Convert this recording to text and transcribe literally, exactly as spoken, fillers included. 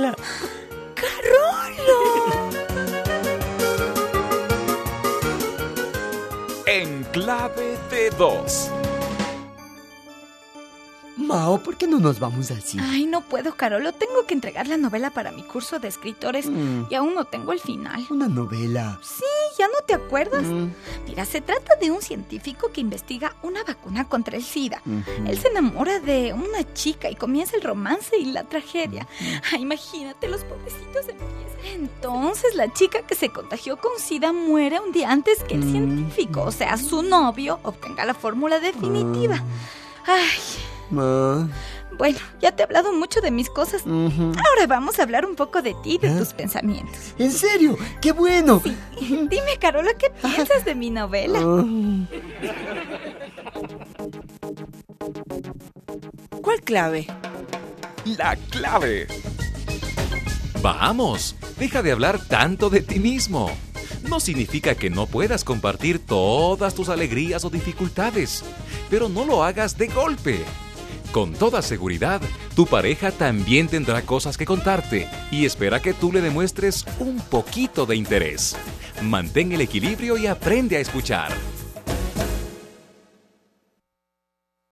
Carola. ¡Carolo! En clave de dos. Mao, ¿por qué no nos vamos así? Ay, no puedo, Carolo. Tengo que entregar la novela para mi curso de escritores Mm. y aún no tengo el final. Una novela. Sí, ¿ya no te acuerdas? Mm. Mira, se trata de un científico que investiga una vacuna contra el SIDA. Ujú. Él se enamora de una chica y comienza el romance y la tragedia. Ay, imagínate, los pobrecitos empiezan. Entonces la chica que se contagió con SIDA muere un día antes que el Mm. científico, o sea, su novio, obtenga la fórmula definitiva. Ay, Ma. bueno, ya te he hablado mucho de mis cosas. Ujú. Ahora vamos a hablar un poco de ti, de ¿Ah? tus pensamientos. ¿En serio? ¡Qué bueno! Dime, Carola, ¿qué piensas de mi novela? Ah. ¿Cuál clave? La clave. Vamos, deja de hablar tanto de ti mismo. No significa que no puedas compartir todas tus alegrías o dificultades, pero no lo hagas de golpe. Con toda seguridad, tu pareja también tendrá cosas que contarte y espera que tú le demuestres un poquito de interés. Mantén el equilibrio y aprende a escuchar.